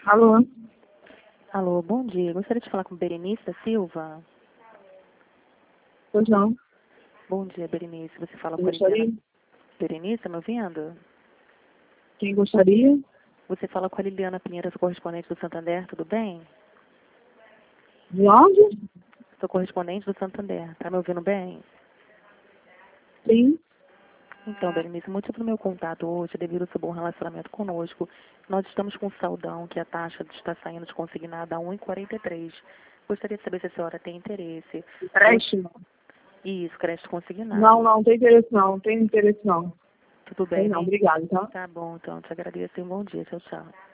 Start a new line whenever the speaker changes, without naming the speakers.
Alô?
Alô, bom dia. Gostaria de falar com Berenice da Silva.
Pois não.
Bom dia, Berenice. Você fala
Quem
com a
gostaria?
Liliana. Berenice, tá me ouvindo?
Quem gostaria?
Você fala com a Liliana Pinheiro, sou correspondente do Santander, tudo bem?
De onde?
Sou correspondente do Santander, tá me ouvindo bem?
Sim.
Então, Berenice, o motivo do meu contato hoje é devido ao seu bom relacionamento conosco. Nós estamos com um saldão que a taxa está saindo de consignada a 1,43. Gostaria de saber se a senhora tem interesse.
Empréstimo?
Isso, crédito consignado.
Não tem interesse não. Tem interesse não.
Tudo
Tem
bem,
não.
né?
Obrigado, tá?
Tá bom, então. Te agradeço e um bom dia. Tchau, tchau.